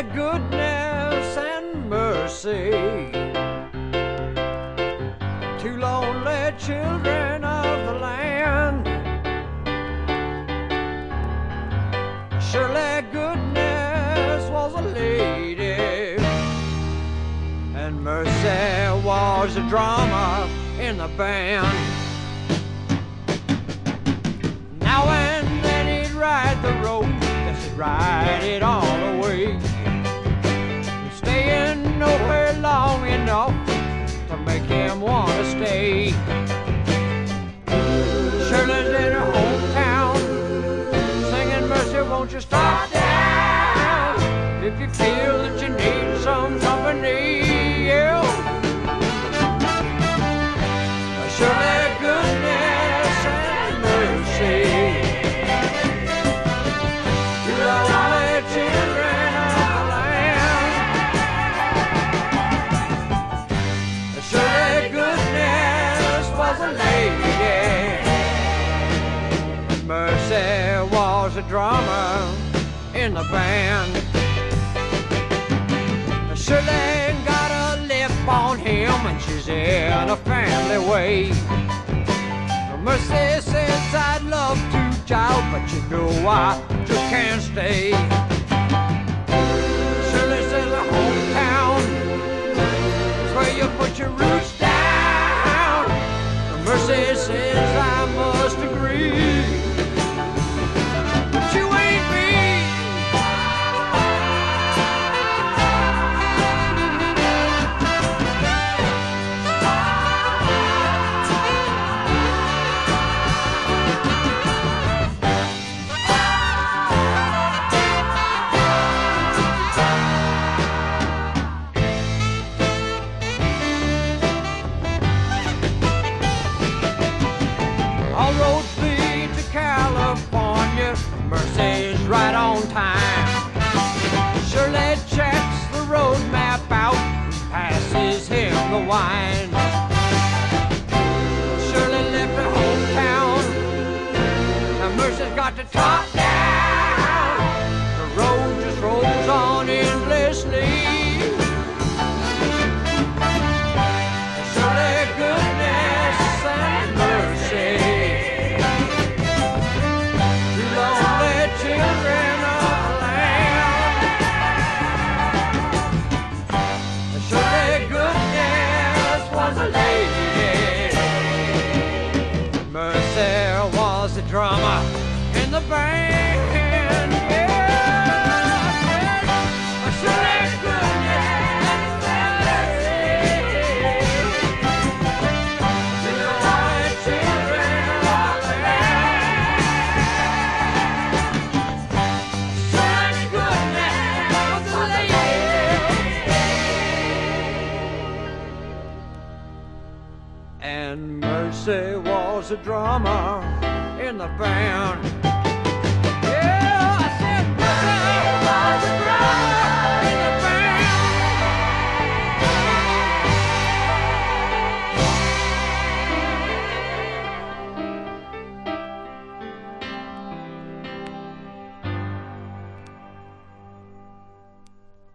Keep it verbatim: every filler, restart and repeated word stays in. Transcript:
goodness and mercy, two lonely children of the land. Surely goodness was a lady, and mercy was a drummer in the band. Now and then he'd ride the road, yes, he'd ride it all the way, staying nowhere long enough to make him want to stay. Shirley's in her hometown, singing Mercy, won't you stop down if you feel that you need some company, yeah. Shirley, goodness and mercy, you lonely children of the land. Shirley, goodness was a lady, Mercy was a drummer in the band. Shirley got a lip on him, and she's in a family way. Mercy says, I'd love to, child, but you know I just can't stay. Shirley says, a hometown is where you put your roots down. Mercy says, I must agree, but you ain't me. All roads lead to California, Mercy's right on time. Shirley checks the road map out and passes him the wine. Shirley left her hometown, now Mercy's got to top down. The road just rolls on endlessly. Shirley, goodness and mercy, children of the land. Shirley, goodness was a lady, Mercy was a drummer in the band. Yeah. Shirley, goodness and mercy, children of the land. And Mercy was a drummer in the band.